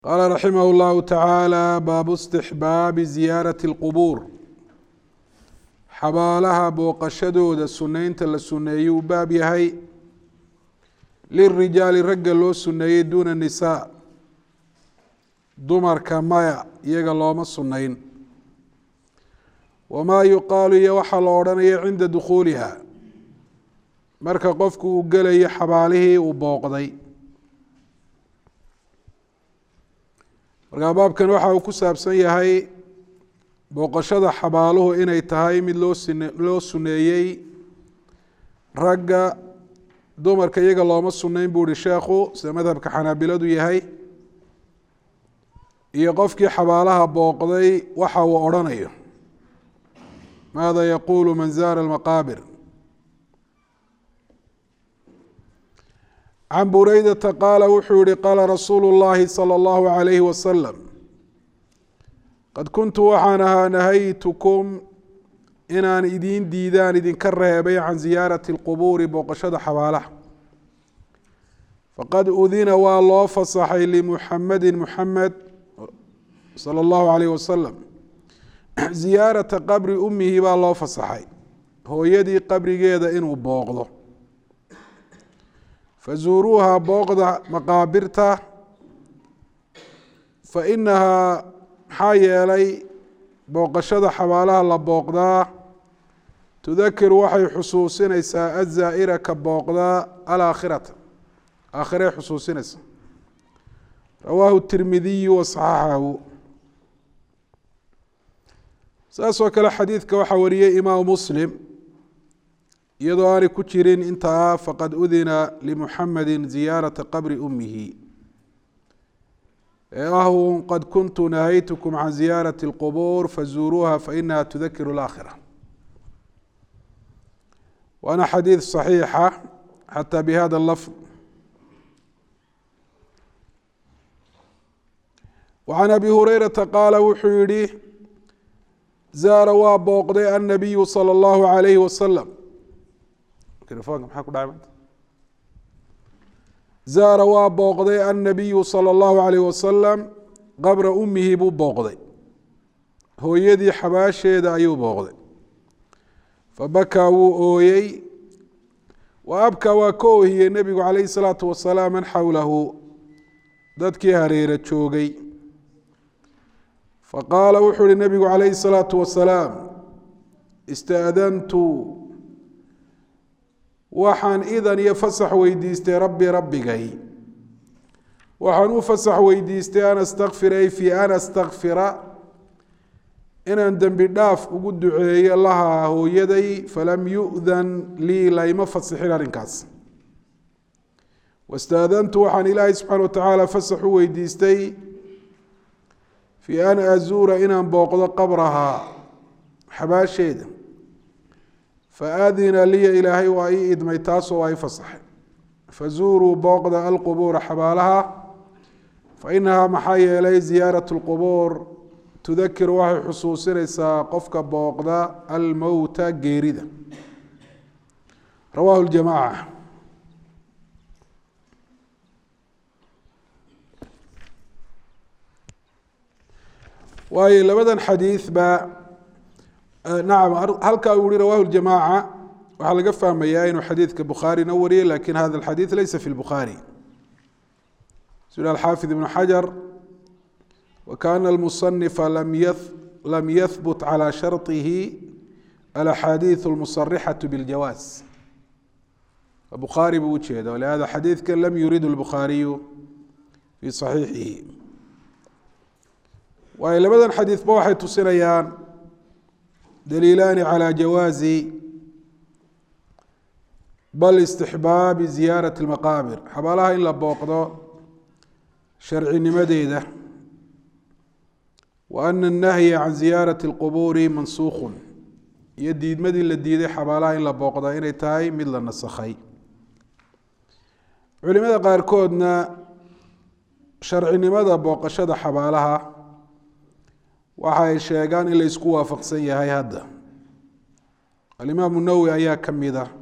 قال رحمه الله تعالى باب استحباب زيارة القبور xabaalaha booqashadooda sunaynta la suneeyey uu baab yahay lirijaali ragga loo suneeyey duuna nisaa dumarka maya iyaga looma sunayn wamaa yuqaalu iyo waxaa la odhanaya cinda dukhuuliha marka qofku uu gelayo xabaalihii uu booqday markaa baabkan waxa uu ku saabsan yahay booqashada xabaaluhu inay tahay mid loo suneeyey ragga dumarka iyaga looma sunayn buu ihi sheekhu sida madhabka xanaabiladu yahay iyo qofkii xabaalaha booqday waxa uu odhanayo maada yaquulu man zaara almaqaabir can buraydata qaala wuxuu yihi qaala rasuulu llahi salى اllahu عalayhi wasalam qad kuntu waxaan ahaa nahaytukum inaan idin diidaan idinka reebay can ziyaarati اlqubuuri booqashada xabaalaha faqad udina waa loo fasaxay limuxamedi muxamed salى اllahu alayh wasalam ziyaarata qabri umihi baa loo fasaxay hooyadii qabrigeeda inuu booqdo fazuuruuha booqda maqaabirta fainahaa maxaa yeelay booqashada xabaalaha la booqdaa tudakiru waxay xusuusinaysaa azaa'ira ka booqdaa alaakhirata aakhiray xusuusinaysaa rawaahu tirmidiyu wasaxaxahu saasoo kale xadiidka waxaa wariyey imaamu muslim iyadoo aanay ku jirin intaa faqad udina limuxamedi ziyaarata qabri umihi qad kuntu nahaytukum can ziyaarati اlqubuur fazuuruuha fainaha tudakiru اlaakhira waana xadiid صaxiixa xataa bihada lafd wacan abi hurayrata qaala wuxuu yihi zaara waa booqday annabiyu salى اllahu عalayhi wasalam zaara waa booqday annabiyu salى اllahu عalayh wasalam qabra umihi buu booqday hooyadii xabaasheeda ayuu booqday fabakaa wuu ooyey wa abkaa waa ka oohiyey nebigu calayhi الsalaatu wasalaam man xowlahu dadkii hareera joogay faqaala wuxuu ihi nebigu calayhi الsalaatu wasalaam istaadantu waxaan idan iyo fasax weydiistay rabbi rabbigay waxaan u fasax weydiistay an astakfira ay fi an astakfira inaan dembi dhaaf ugu duceeyo lahaa hooyaday falam yu'dan lii layma fasixin arrinkaas wastaadantu waxaan ilaahay subxaana watacaala fasax u weydiistay fi an azuura inaan booqdo qabrahaa xabaasheeda faadina liya ilaahay waa ii idmay taasoo waa i fasaxay fazuuruu booqda alqubuura xabaalaha fainahaa maxaa yeelay ziyaarat اlqubuur tudakiru waxay xusuusinaysaa qofka booqda almowta geerida rawaahu اljamaaca waayo labadan xadiid ba nacam halkaa uu yihi rawahu ljamaaca waxaa laga fahmayaa inuu xadiidka bukhaarina wariyey lakin hada alxadiid laysa fi lbukhaari sida alxaafid ibnu xajar wakaana almusanifa lam yahbut calى sharطihi alaxaadiiث اlmusarixaة biاljawaaz bukhaari buu ujeeda walihada xadiidka lam yurid اlbukhaariyu fi صaxiixihi waayo labadan xadiidba waxay tusinayaan daliilaani calى jawaazi bal istixbaabi ziyaarati اlmaqaabir xabaalaha in la booqdo sharcinimadeeda wa ana الnahya can ziyaarati اlqubuuri mansuukhu iyo diidmadii la diiday xabaalaha in la booqda inay tahay mid la nasakhay culimada qaarkoodna sharcinimada booqashada xabaalaha waxa ay sheegaan in la isku waafaqsan yahay hadda alimaamu nawowi ayaa ka mid ah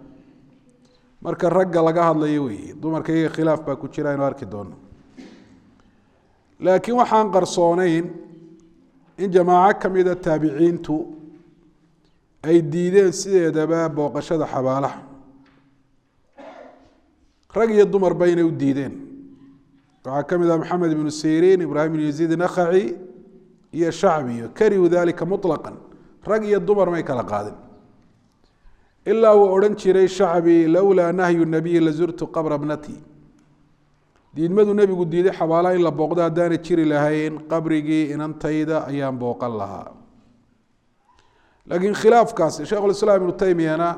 marka ragga laga hadlayo weeye dumarka iyaga khilaaf baa ku jira aynu arki doono laakiin waxaan qarsoonayn in jamaaco ka mida taabiciintu ay diideen sideedaba booqashada xabaalaha rag iyo dumarba inay u diideen waxaa ka mid ah maxamed ibnu siriin ibraahim ibnu yaziid nakhaci iyo shacbiyo karihu dalika muطlaqan rag iyo dumar may kala qaadin ilaa uu odhan jiray shacbi lowlaa nahyu nabiyi lazurtu qabra bnati diidmadu nebigu diiday xabaalaha in la booqdo haddaana jiri lahayn qabrigii inantayda ayaan booqan lahaa laakiin khilaafkaasi sheikhulislaam ibnu taymiyana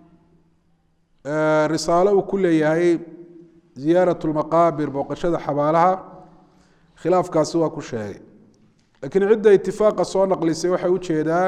risaalo uu ku leeyahay ziyaarat lmaqaabir booqashada xabaalaha khilaafkaasi waa ku sheegay laakiin cidda itifaaqa soo naqlisay waxay ujeedaan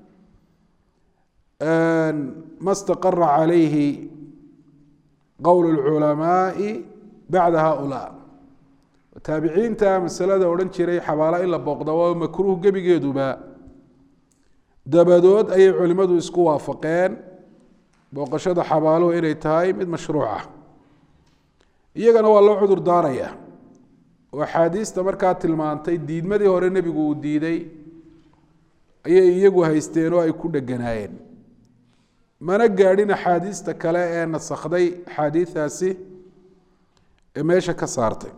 ma staqara calayhi qowl اlculamaai bacda haulaa taabiciinta masalada odhan jiray xabaalaha in la booqda waa makruuh gebigeeduba dabadood ayay culimadu isku waafaqeen booqashada xabaaluhu inay tahay mid mashruuca iyagana waa loo cudur daaraya oo axaadiista markaa tilmaantay diidmadii hore nebigu uu diiday ayay iyagu haysteen oo ay ku dheganaayeen mana gaadhin axaadiista kale ee nasakhday axaadiidaasi ee meesha ka saartay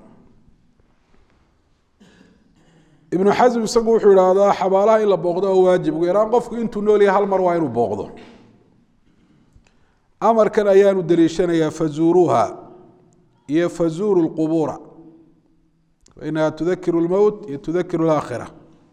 ibnu xasm isagu wuxuu idhaahdaa xabaalaha in la booqdo oo waajib ugu yaraan qofku intuu nool yahay hal mar waa inuu booqdo amarkan ayaanu daliishanayaa fazuuruuha iyo fazuuru lqubuura fainaha tudakiru lmowt iyo tudakiru laakhira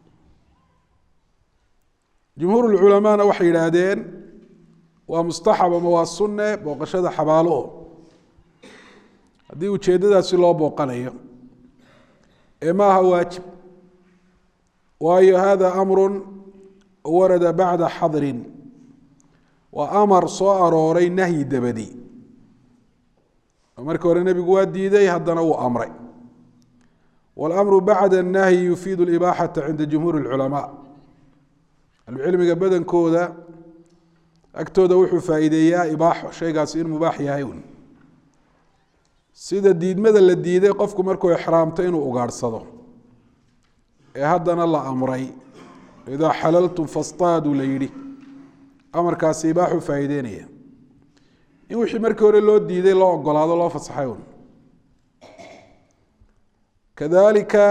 jumhuur lculamaana waxay yidhaahdeen waa mustaxab ama waa sunne booqashada xabaaluhu haddii ujeeddadaasi loo booqanayo ee ma aha waajib waayo hada amru warada bacda xadrin waa amar soo arooray nahyi dabadi markii hore nebigu waa diiday haddana wuu amray walamru bacda الnahyi yufiidu اlibaaxata cinda jumhuur اlculamaa ahlucilmiga badankooda agtooda wuxuu faa'iideeyaa ibaaxo shaygaasi in mubaax yahay un sida diidmada la diiday qofku markuu ixraamto inuu ugaadhsado ee haddana la amray idaa xalaltum fastaaduu la yidhi amarkaasi ibaaxuu faa'iideynaya in wixii markii hore loo diiday loo ogolaado loo fasaxay un kadalika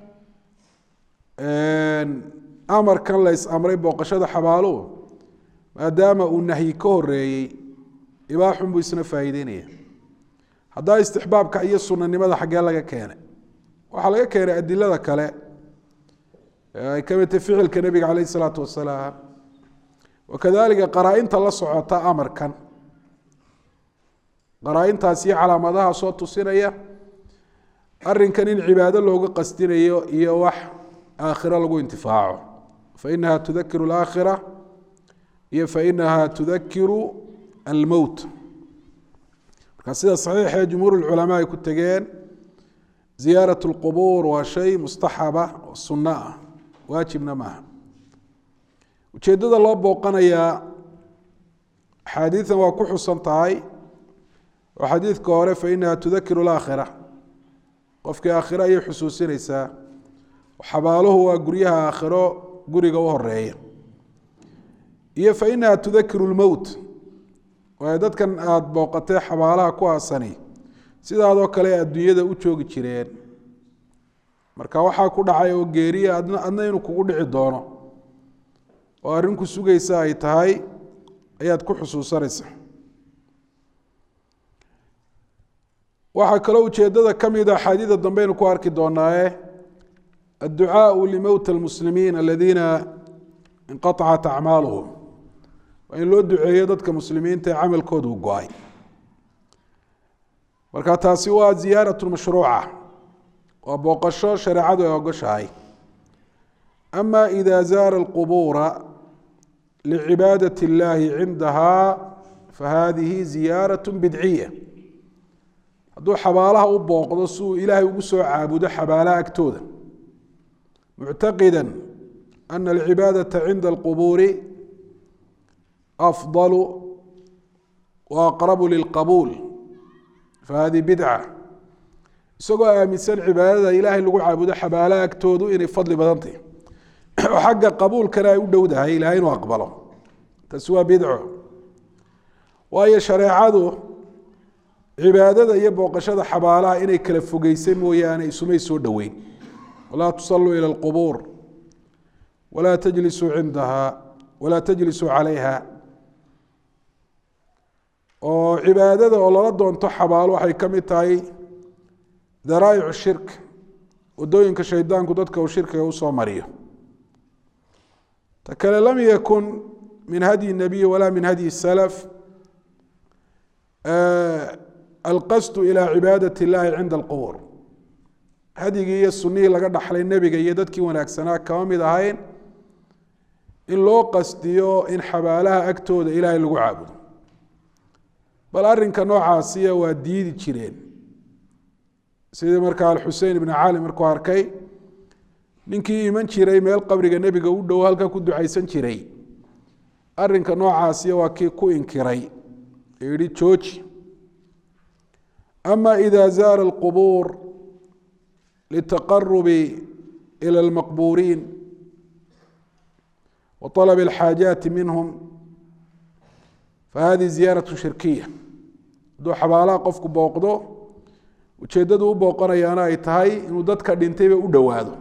amarkan la is-amray booqashada xabaaluhu maadaama uu nahyi ka horeeyey ibaaxun buu isna faa'iideynaya haddaa istixbaabka iyo sunanimada xaggee laga keenay waxaa laga keenay adilada kale ay ka mid tahay ficilka nebiga calayh isalaatu wasalaam wakadalika qaraa-inta la socota amarkan qaraa-intaas iyo calaamadaha soo tusinaya arrinkan in cibaado looga qastinayo iyo wax aakhiro lagu intifaaco fainaha tudakiru alaakhira iyo fainaha tudakiru almowt marka sida saxiixee jumhuur lculamaa ay ku tegeen ziyaarat lqubuur waa shay mustaxaba oo sunno ah waajibna maaha ujeeddada loo booqanayaa axaadiidan waa ku xusan tahay oo xadiidka hore fainaha tudakiru alaakhira qofkii aakhiro ayay xusuusinaysaa xabaaluhu waa guryaha aakhiro guriga u horeeya iyo fainaha tudakiru lmowt waayo dadkan aada booqatee xabaalaha ku aasani sidaadoo kale adduunyada u joogi jireen marka waxaa ku dhacay oo geeriya adna inuu kugu dhici doono oo arrinku sugaysa ay tahay ayaad ku xusuusanaysa waxaa kaloo ujeeddada ka mid a axaadiida dambeynu ku arki doonaaye adducaau limowta almuslimiin aladiina inqaacat acmaaluhum waa in loo duceeyo dadka muslimiinta ee camalkooda u go-ay marka taasi waa ziyaaratu mashruuca waa booqasho shareecadu ay ogoshahay ama ida zaara alqubuura licibaadaة اllahi cindaha fahadihi ziyaaraة bidciya hadduu xabaalaha u booqdo si uu ilaahay ugu soo caabudo xabaalaha agtooda muctaqida ana alcibaadaةa cinda alqubuuri afضal وaqrabu lilqabuul fahadihi bidca isagoo aaminsan cibaadada ilaahay lagu caabudo xabaalaha agtoodu inay fadli badan tahay oo xagga qabuulkana ay u dhowdahay ilaahay inuu aqbalo taasi waa bidco waayo shareecadu cibaadada iyo booqashada xabaalaha inay kala fogeysay mooyaane isumay soo dhoweyn walaa tusalluu ila alqubuur walaa tajlisuu cindaha walaa tajlisuu calayha oo cibaadada oo lala doonto xabaalo waxay ka mid tahay daraa'icu shirk wadooyinka shaydaanku dadka uu shirkiga usoo mariyo ta kale lam yakun min hadyi nabiy walaa min hadyi salaf alqasdu ilaa cibaadat illaahi cinda alqubuur hadyigii iyo sunnihii laga dhaxlay nebiga iyo dadkii wanaagsanaa kama mid ahayn in loo qasdiyo in xabaalaha agtooda ilaahay lagu caabudo bal arrinka noocaasiya waa diidi jireen sidii markaa alxusein ibn cali markuu arkay ninkii iman jiray meel qabriga nebiga u dhow halka ku ducaysan jiray arrinka noocaasiya waa kii ku inkiray yihi jooji ama ida zaara alqubuur litaqarubi ila almaqbuuriin wa طalabi alxaajaati minhum fahadihi ziyaaratu shirkiya hadduu xabaalaha qofku booqdo ujeeddadu u booqanayaana ay tahay inuu dadka dhintayba u dhowaado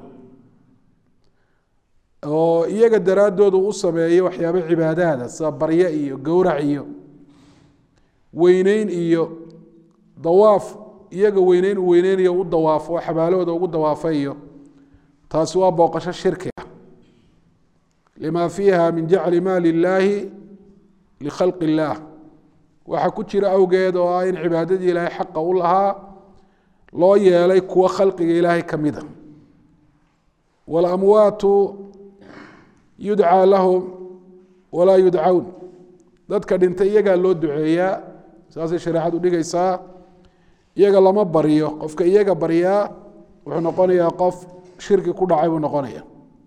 oo iyaga daraaddooda u sameeyo waxyaabo cibaadaada sida barye iyo gowrac iyo weyneyn iyo dawaaf iyaga weyneyn uu weyneynayo u dawaafo oo xabaalahooda ugu dawaafa iyo taasi waa booqasho shirki ah lima fiiha min jacli maali illaahi likhalqi illaah waxaa ku jira awgeed oo ah in cibaadadii ilaahay xaqa u lahaa loo yeelay kuwa khalqiga ilaahay ka mida walamwaatu yudcaa lahum walaa yudcawn dadka dhintay iyagaa loo duceeyaa saasay shareecadu dhigaysaa iyaga lama baryo qofka iyaga baryaa wuxuu noqonayaa qof shirki ku dhacay buu noqonaya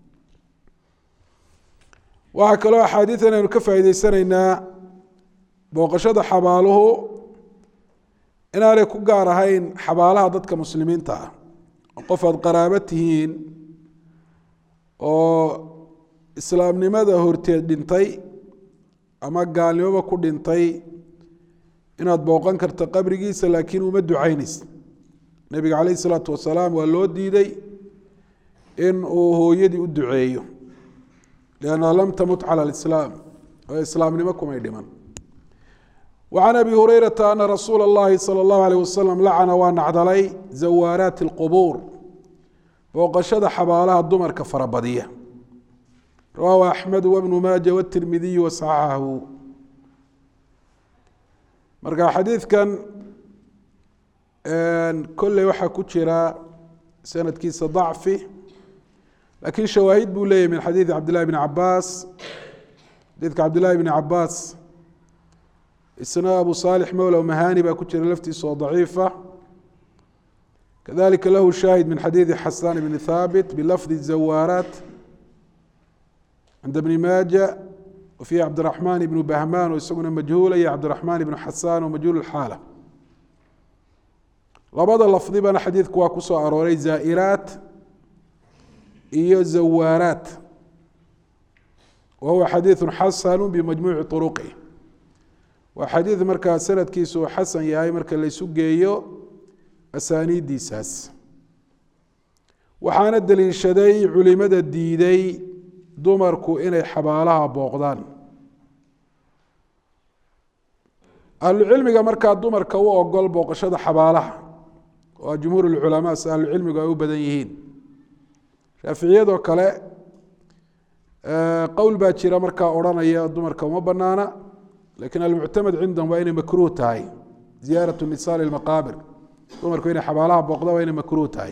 waxaa kaloo axaadiidan aynu ka faa'iideysanaynaa booqashada xabaaluhu inaanay ku gaar ahayn xabaalaha dadka muslimiinta ah oo qof aada qaraabo tihiin oo islaamnimada horteed dhintay ama gaalnimoba ku dhintay inaad booqan karto qabrigiisa laakiin uma ducaynaysa nebiga calayh isalaatu wasalaam waa loo diiday in uu hooyadii u duceeyo liannaha lam tamut cala alislaam oo islaamnimo kumay dhiman وعن أبي هريرة أن رسول الله صلى الله عليه وسلم لعن ونعدلي زوارات القبور بوقشد حبالها الدمر كفربدية رواه أحمد وابن ماجه والترمذي وصححه مرقى حديث كان كل وحى كتشرا سنة كيس ضعفه لكن شواهد بولي من حديث عبد الله بن عباس حديث عبد الله بن عباس السنة أبو صالح مولى ومهاني بكتشر لفتي صو ضعيفة كذلك له شاهد من حديث حسان بن ثابت بلفظ الزوارات عند ابن ماجه وفي عبد الرحمن بن بهمان ويسمونه مجهولا يا عبد الرحمن بن حسان ومجهول الحالة لبدا اللفظي بنا حديث كواكوسو أروري زائرات إيو زوارات وهو حديث حسن بمجموع طرقه وحديث مركز سند كيسو حسن ياي مركز ليسو جيو أسانيد ديساس وحانا دليشدي علماء الديدي دمركو إني حبالها بوغدان العلم مركز دمركو وقل بوغشد حبالها وجمهور العلماء سأل العلم قالوا بدنيهين شافعية وكلا قول باكرة مركز أورانا يا دمركو مبنانا لكن المعتمد عندهم وين مكروه هاي زيارة النساء للمقابر دمركو إني حبالها بوغدا وين مكروه هاي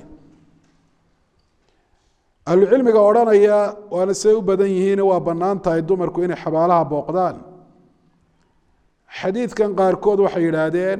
العلم قالوا يا وانا سيو بدنيهين وبنان تاي دمركو إني حبالها بوغدان حديث كان قاركود وحيرادين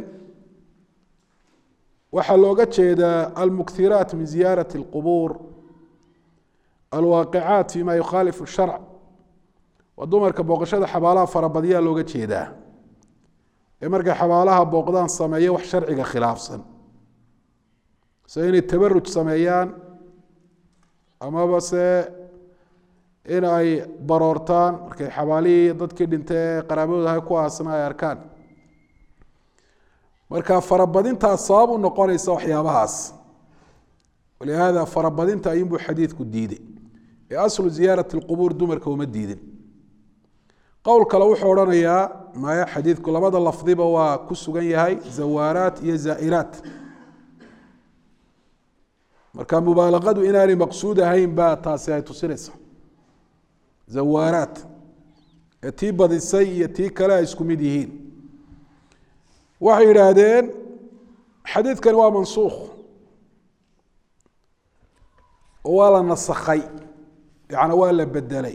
وحلوغة جيدا المكثرات من زيارة القبور الواقعات فيما يخالف الشرع ودمرka booqashada xabaalaha farabadiya looga jeedaa ee marka xabaalaha booqdaan sameeyo wax sharciga khilaafsan سين التبرج سميان أما بس إن أي برورتان كي حوالي ضد كده أنت قرابة هاي كواسنا أركان مركا فربدين تصاب ونقول يصح يا باس ولهذا فربدين تأيمبو حديث كديدي أصل زيارة القبور دمرك ومديدين قول كلو حورنا يا ما حديث كل ماذا اللفظي بوا كسو هاي زوارات يا زائرات مركا مبالغة إناري مقصودة هاي با تاسعي تسرس زوارات يتي بدي السي يتي كلا يسكمديهين وحي رادين حديث كان هو منسوخ ولا نسخي يعني ولا بدلي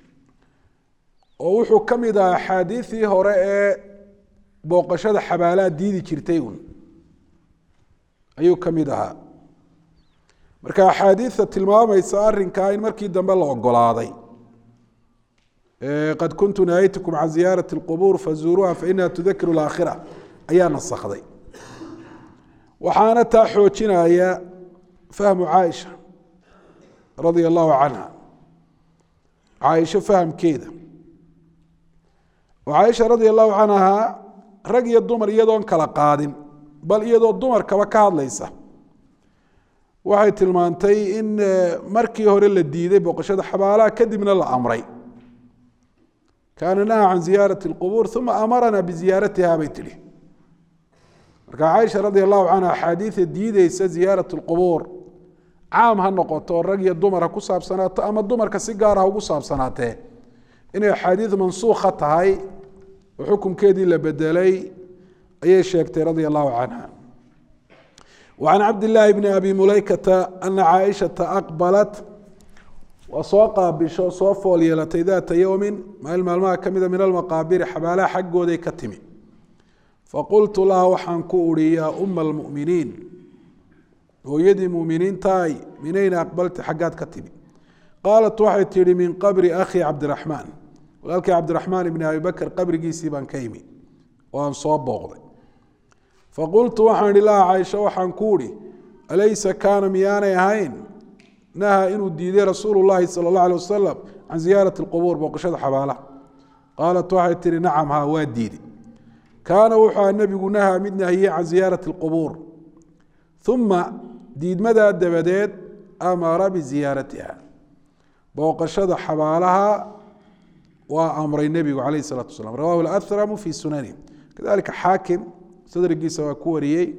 ووحو كميدا حديثي هراء بوقشة حبالات ديدي كرتيون أيو كميدها مركا حديثة المام يسار كاين مركي دنبال وقلاضي قد كنت نهيتكم عن زيارة القبور فزوروها فإنها تذكر الآخرة أيان الصخدي وحانتا حوتشنا هي فهم عائشة رضي الله عنها عائشة فهم كده وعائشة رضي الله عنها رقي الدمر يدون كلا قادم بل يدو الدمر كبكاد ليس وحي تلمانتي إن مركي هوري الديدي بوقشة حبالا كدي من الأمرين كان نهى عن زيارة القبور ثم أمرنا بزيارتها بيتلي عائشة رضي الله عنها حديث الديدي زيارة القبور عام هالنقطة الرقية الدمر كصاب سنات أما الدمر كسيجارة وكصاب سنتين إن حديث منسوخة هاي وحكم كيدي لبدلي أي شيكتي رضي الله عنها وعن عبد الله بن أبي مليكة أن عائشة أقبلت وسوق بشو صوفو ليلتي ذات يوم ما الماء كمذا من المقابر حبالا حق ودي كتمي فقلت لها وحنكوري يا أم المؤمنين ويدي مؤمنين تاي من أين أقبلت حقات كتمي قالت واحد تيري من قبر أخي عبد الرحمن وقالك عبد الرحمن بن أبي بكر قبر جيسي بان كيمي وأن صوب بغضي فقلت وحن لله عائشة وحنكوري أليس كان ميانا يهين نهى إنه ديدي رسول الله صلى الله عليه وسلم عن زيارة القبور بوقشة حبالة قالت واحد تري نعم ها واديدي كان وحى النبي نهى منا هي عن زيارة القبور ثم ديد مدى الدبدات أمر بزيارتها بوقشة حبالها وأمر النبي عليه الصلاة والسلام رواه الأثرم في سننه كذلك حاكم صدر القيسة وكوريي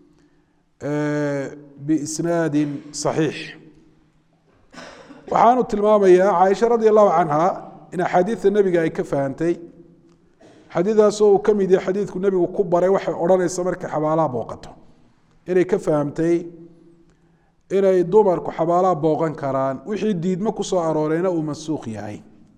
بإسناد صحيح وحانو تلمامية عائشة رضي الله عنها إن حديث النبي أي كفهانتي حديثها سو كميدي حديث النبي وكبر وحي أورانا يسمرك حبالا بوقته إني كفهمتي إني دومرك حبالا بوقان كران وحي ديد ما كسو أرورينا ومنسوخ ياهي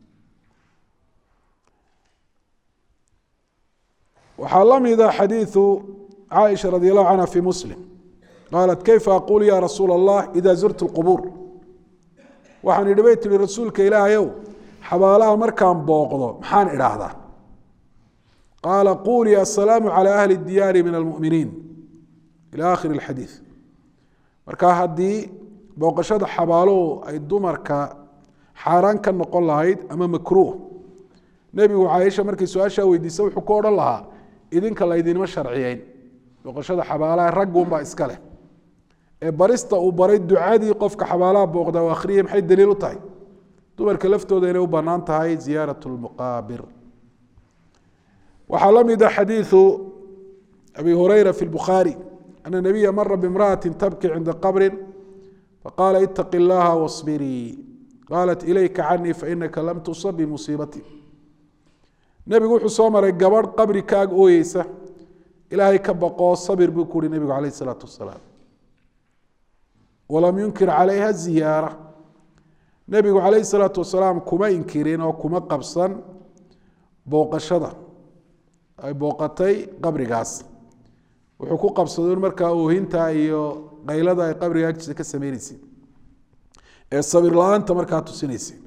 وحالم إذا حديث عائشة رضي الله عنها في مسلم قالت كيف أقول يا رسول الله إذا زرت القبور وحن إدبيت لرسولك إله يو حبالها مركان بوقضو محان إلهذا قال قولي السلام على أهل الديار من المؤمنين إلى آخر الحديث مركا هدي بوقشاد حبالو أي دمركا حاران كان نقول لها أما مكروه نبي وعائشة مركي سؤاشا ويدي سوي حكور الله إذن كلا إذن ما شرعيين بوقشاد حبالها رقهم بإسكاله barista uu baray ducadii qofka xabaalaha booqda oo akhriye maxay daliil u tahay dumarka laftooda inay u bannaan tahay ziyaaratu lmuqaabir waxaa la mid ah xadiidu abi hurayra fi lbukhaari ana nabiya mara bimra'atin tabki cinda qabrin faqaala ittaqi llaha wasbirii qaalat ilayka canii fainaka lam tusab bimusiibati nebigu wuxuu soo maray gabadh qabri kaag ooyeysa ilaahay ka baqoo sabir buu ku uhi nebigu calayh isalaatu wasalaam ولم ينكر عليها الزيارة نبي عليه الصلاة والسلام كما ينكرين وكما قبصا بوقشدة أي بوقتي قبر قاس وحقوق قبصدون مركا وهنتا أيو قيلة أي قبر قاس كسميريسي الصبر لا أنت مركا تسينيسي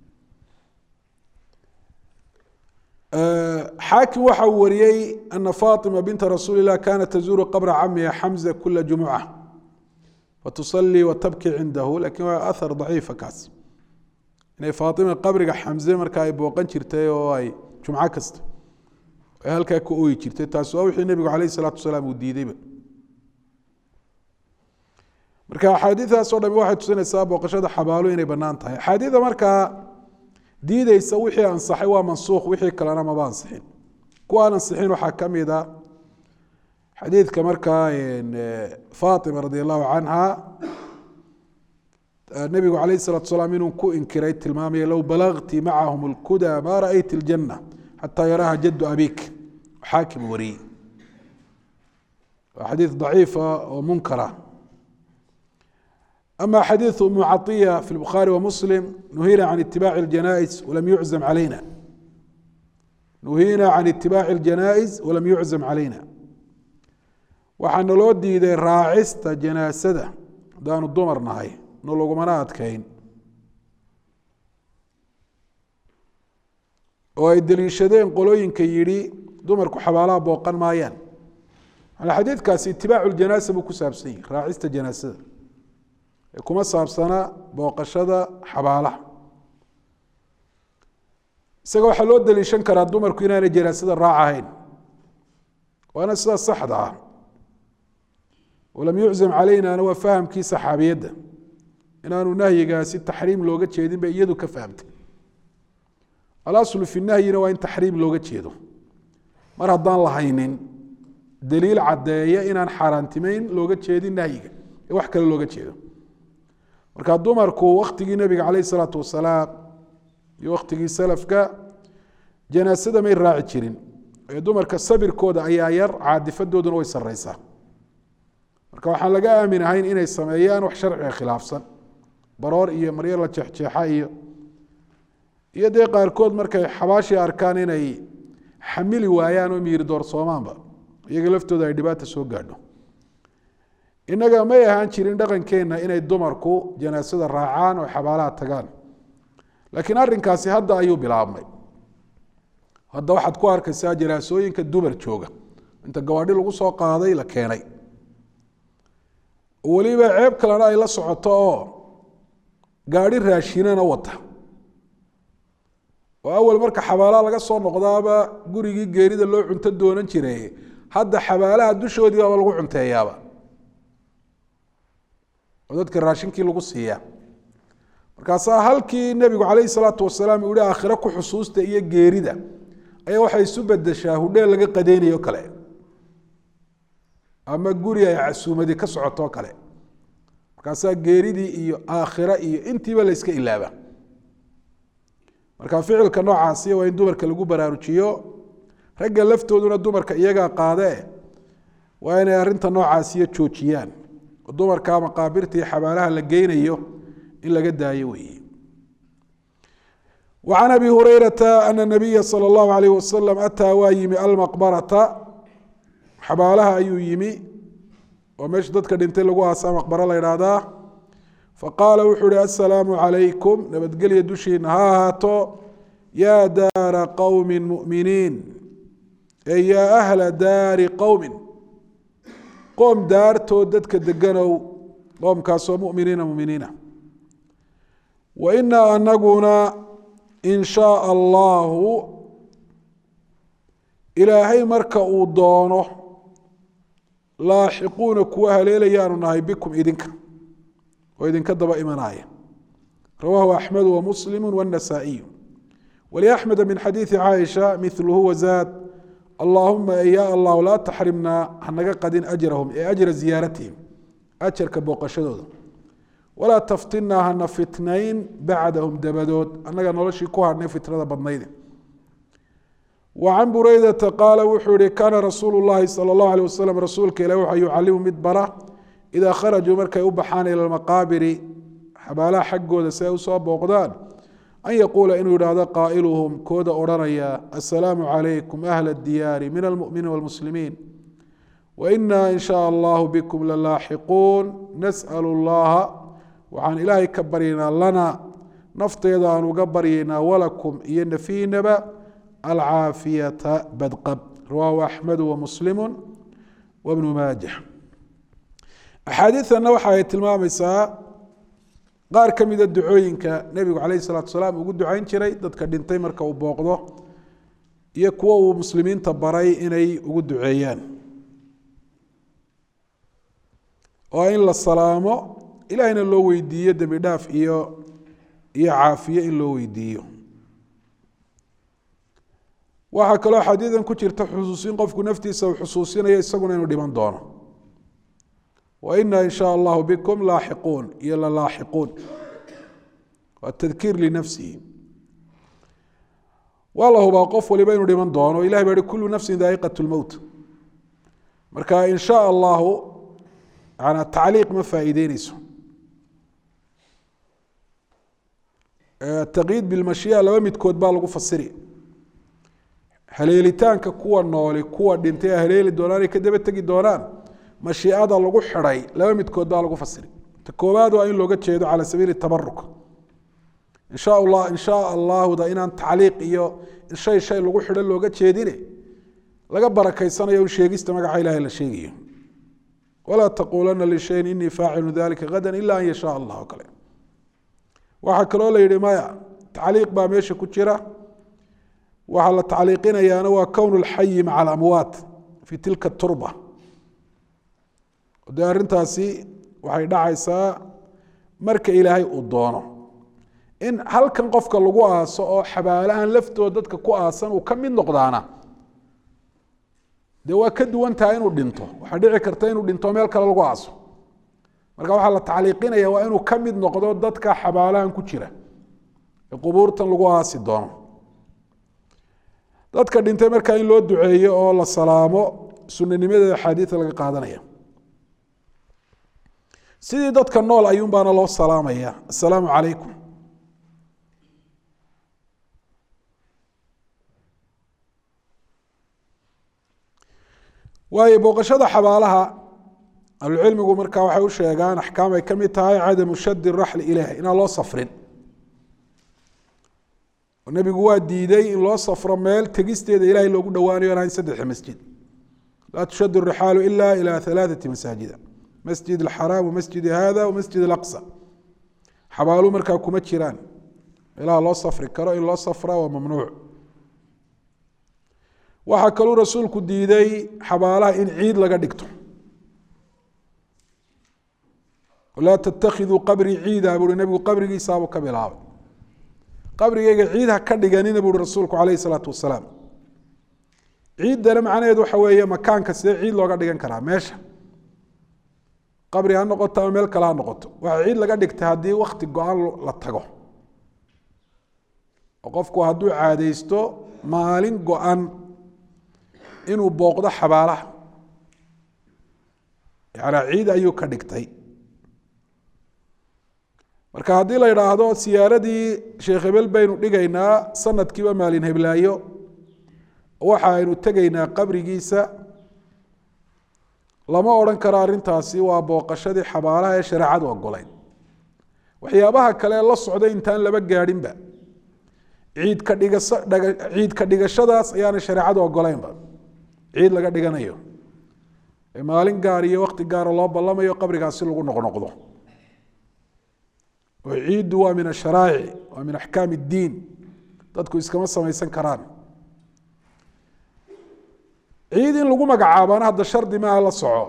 حاكي وحوريي أن فاطمة بنت رسول الله كانت تزور قبر عمها حمزة كل جمعة وتصلي وتبكي عنده لكن هو أثر ضعيف كاس إن فاطمة قبرك حمزة مركا أي بوقن شرتي أي جمعة كست هل كأوي شرتي تاسوا وحين النبي عليه الصلاة والسلام وديدي مركا حادثة صورة بواحد سنة ساب وقشد حبالو إني بنانتها حادثة مركا ديدي يسوي حي أنصحي ومنسوخ وحي كلنا ما بنصحين كوانا نصحين وحكم إذا حديث كمركا فاطمة رضي الله عنها النبي عليه الصلاة والسلام إنه كو إنكريت المامية لو بلغت معهم الكدى ما رأيت الجنة حتى يراها جد أبيك حاكم وري حديث ضعيفة ومنكرة. أما حديث أم عطية في البخاري ومسلم نهينا عن اتباع الجنائز ولم يعزم علينا نهينا عن اتباع الجنائز ولم يعزم علينا waxaana loo diiday raacista janaasada daanu dumar nahay nologumana adkayn oo ay daliishadeen qolooyinka yidhi dumarku xabaalaha booqan maayaan ala xadiidkaasi itibaacu ljanaasa buu ku saabsan yahay raacista janaasada kuma saabsana booqashada xabaalaha isaga waxaa loo daliishan karaa dumarku inaanay janaasada raacahayn waana sidaas saxda ah ولم يعزم علينا أنا وفهم كي صحابي يده إن أنا نهي قاسي التحريم لوجة شيدين بيدو كفهمت الأصل في النهي وين تحريم لوجة شيدو مرة ضان الله هينين دليل عداية إن أنا حرانتمين لوجة شيدين نهي وحكى لوجة شيدو مركاد دومركو وقت النبي عليه الصلاة والسلام وقت سلف كا جنازة ما يراعي شيرين دومرك الصبر كودا أيار عاد فدو دون ويسر رئيسه marka waxaan laga aaminahay inay sameeyaan wax sharci khilaafsan baroor iyo maryo la jeexjeexa iyo de qaarkood markay xabaashi arkaan inay xamili waayaan oo miir door Soomaanba iyaga laftooda ay dhibaato soo gaadho inaga ma yahan jirin dhaqankeena inay dumarku janaasada raacaan oo xabaalaha tagaan laakiin arrinkaasi hadda ayuu bilaabmay hadda waxaad ku arkaysaa janaasooyinka dumar jooga inta gawaadhi lagu soo qaaday la keenay waliba ceeb kalena ay la socoto oo gaari raashinana wata oo awal marka xabaalaha laga soo noqdaaba gurigii geerida loo cunto doonan jiray hadda xabaalaha dushoodii baa lagu cunteeyaaba oo dadka raashinkii lagu siiya markaas halkii nabigu calayhi salaatu wasalaam uu aakhira ku xusuusta iyo geerida ayaa waxay isu bedeshaa hudheel laga qadeynayo kale ama guri ay casuumadi ka socoto kale markaas geeridii iyo aakhira iyo intiiba la iska ilaaba marka ficilka noocaasi waa in dumarka lagu baraarujiyo ragga laftooduna dumarka iyaga qaade waa inay arinta noocaasi joojiyaan dumarka maqaabirtii xabaalaha la geynayo in laga daayo weeye وعن أبي هريرة أن النبي صلى الله عليه وسلم أتى وايم المقبرة حبالها أيو يمي ومش ضدك دنتي لغوها مقبرة الله يرادا فقال وحوري السلام عليكم نبتقل يدوشي نهاهاتو يا دار قوم مؤمنين أي يا أهل دار قوم دارتو ضدك دقنو قوم كاسو مؤمنين وإنا أنقنا إن شاء الله إلهي مركا ودونه لاحقون كوها ليليان ناهي بكم إذنك وإذنك دبا إيمانايا رواه أحمد ومسلم والنسائي ولأحمد من حديث عائشة مثله وزاد اللهم يا الله لا تحرمنا حنقا قدين أجرهم أجر زيارتهم أجر كبوق شدود ولا تفتنا هن فتنين بعدهم دبدود أنك نولشي كوها نفتنا بدنيد وعن بريدة قال وحوري كان رسول الله صلى الله عليه وسلم رسولك لا وحي يعلم مدبرة إذا خرجوا مركا يبحان إلى المقابر حبالا حقه دساو صاب وقدان أن يقول إنه هذا قائلهم كود أورانيا السلام عليكم أهل الديار من المؤمنين والمسلمين وإنا إن شاء الله بكم للاحقون نسأل الله وعن إلهي كبرينا لنا نفتيضا وقبرينا ولكم إن في نبأ العافية بدقب رواه أحمد ومسلم وابن ماجه axaadiiثana waxa ay tilmaamaysaa qaar ka mida ducooyinka nebigu calayh الsalaatu wasalaam ugu ducayn jiray dadka dhintay marka uu booqdo iyo kuwa uu muslimiinta baray inay ugu duceeyaan oo in la salaamo ilahayna loo weydiiyo dembi dhaaf iyo caafiye in loo weydiiyo waxaa kaloo xadiidan ku jirta xusuusin qofku naftiisa uu xusuusinayo isaguna inuu dhiman doono waina in shaa allahu bikum laaxiquun iyo lalaaxiquun waa tadkiir linafsihi waa la hubaa qof waliba inuu dhiman doono ilahay baa hi kulu nafsin daa'iqat lmowt marka in shaa allahu yana tacliiq ma faa'iideyneyso taqyiid bilmashiya laba midkood baa lagu fasiri haleelitaanka kuwa nooli kuwa dhintay haleeli doonaan ay ka daba tegi doonaan mashiicada lagu xidhay laba midkood baa lagu fasiri ta koowaad waa in looga jeedo cala sabiili tabaruk in shaa allahuda inaan tacliiq iyo shay lagu xidho looga jeedine laga barakaysanayo un sheegista magaca ilahay la sheegayo walaa taquulana lishayin inii faacilu dalika gada ila an yashaa allah o kale waxaa kaloo la yihi maya tacliiq baa meesha ku jira waxaa la tacliiqinayaana waa kown اlxayi maca alamwaat fi tilka turba de arrintaasi waxay dhacaysaa marka ilaahay uu doono in halkan qofka lagu aaso oo xabaalahan laftooda dadka ku aasan uu ka mid noqdaana dee waa ka duwan tahay inuu dhinto waxaa dhici karta inuu dhinto meel kale lagu aaso marka waxaa la tacliiqinaya waa inuu ka mid noqdo dadka xabaalahan ku jira ee qubuurtan lagu aasi doono dadka dhintay markaa in loo duceeyo oo la salaamo sunanimadeeda axaadiida laga qaadanaya sidii dadka nool ayuun baana loo salaamaya assalaamu calaykum waayo booqashada xabaalaha ahlucilmigu markaa waxay u sheegaan axkaam ay ka mid tahay cadamu shadi raxli ilayh inaan loo safrin oo nebigu waa diiday in loo safro meel tegisteeda ilahay loogu dhowaanayo aan ahayn saddexa masjid laa tushadu rixaalu ila ila alaaثati masaajida masjid اxaraam wamasjidi hada wamasjid اaqصى xabaalu markaa kuma jiraan meelaha loo safri karo in loo safra waa mamnuuc waxaa kaluu rasuulku diiday xabaalaha in ciid laga dhigto laa ttakiduu qabrii ciida buui nebigu qabrigiisaabuu ka bilaabay qabrigeyga ciid ha ka dhiganina buui rasuulku alayh الsalaatu wasalaam ciiddana macnaheedu waxa weeye makaanka sidee ciid looga dhigan karaa meesha qabri ha noqoto ama meel kale ha noqoto waxaa ciid laga dhigtay haddii wakti go-aan la tago oo qofku hadduu caadeysto maalin go-an inuu booqdo xabaalaha yana ciid ayuu ka dhigtay marka haddii la idhaahdo siyaaradii sheekh hebel baynu dhigaynaa sanadkiiba maalin heblaayo waxa aynu tegaynaa qabrigiisa lama odhan karo arrintaasi waa booqashadii xabaalaha ee shareecadu ogolayn waxyaabaha kale la socday intaan laba gaadhinba ciid ka dhigashadaas ayaana shareecadu ogolaynba ciid laga dhiganayo ee maalin gaar iyo wakti gaara loo ballamayo qabrigaasi lagu noqnoqdo oo ciiddu waa min asharaa'ici waa min axkaam اddiin dadku iskama samaysan karaan ciid in lagu magacaabana hadda shardi maaha la soco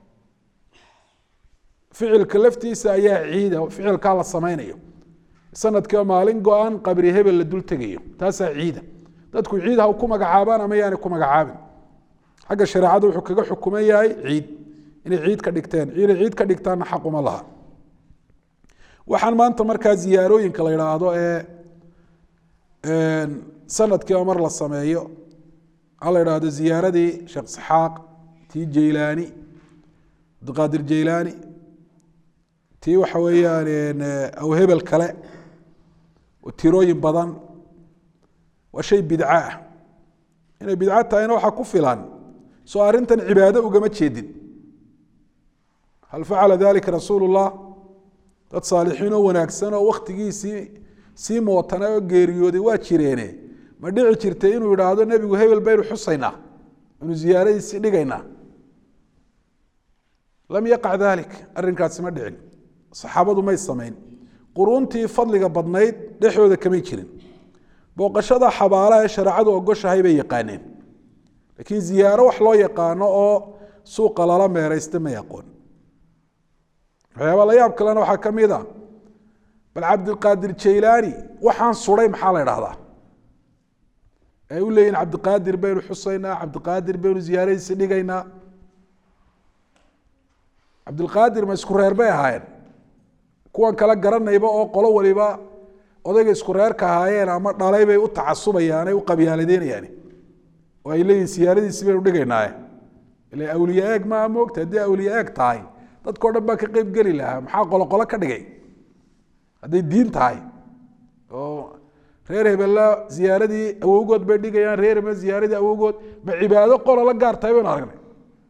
ficilka laftiisa ayaa ciida ficilkaa la samaynayo sanadkiiba maalin go-an qabri hebel la dul tegayo taasaa ciida dadku ciid ha ku magacaabaan ama yaanay ku magacaabin xagga shareecada wuxuu kaga xukuman yahay ciid inay ciid ka dhigteen inay ciid ka dhigtaanna xaquma laha waxaan maanta markaa ziyaarooyinka la idhaahdo ee sanadkiiba mar la sameeyo ha la idhaahdo ziyaaradii sheekh isxaaq tii jeylaani abdiqaadir jeylaani tii waxa weeyaan awhebel kale oo tirooyin badan waa shay bidco ah inay bidco tahayna waxaa ku filan soo arrintan cibaado ugama jeedin hal facala dalika rasuulu llah dad saalixiin oo wanaagsan oo waktigiisii sii mootana oo geeriyooday waa jireene ma dhici jirtay inuu idhaahdo nebigu hebel baynu xusaynaa inu ziyaaradiisii dhigaynaa lam yaqac dalik arrinkaasi ma dhicin saxaabadu may samayn quruntii fadliga badnayd dhexdooda kamay jirin booqashada xabaalaha ee shareecadu ogoshahay bay yaqaaneen laakiin ziyaaro wax loo yaqaano oo suuqa lala meeraysta ma yaqoon waxyaaba la yaab kalena waxaa ka mid a bal cabdilqaadir jaylaani waxaan suray maxaa la idhahdaa ay u leeyihin cabdiqaadir baynu xusaynaa cabdiqaadir baynu ziyaaradiisa dhigaynaa cabdilqaadir ma isku reer bay ahaayeen kuwan kala garanayba oo qolo waliba odayga isku reerka ahaayeen ama dhalay bay u tacasubayaan ay u qabyaaladeynayaan oo ay leeyihin siyaaradiisi baynu dhigaynaaye ila awliya eeg maa moogta haddii awliya eeg tahay dadkao dhan baa ka qeyb geli lahaa maxaa qolo ka dhigay hadday diin tahay oo reer hebella ziyaaradii awowgood bay dhigayaan reer hebel ziyaaradii awowgood ma cibaado qola la gaar tahay baynu aragnay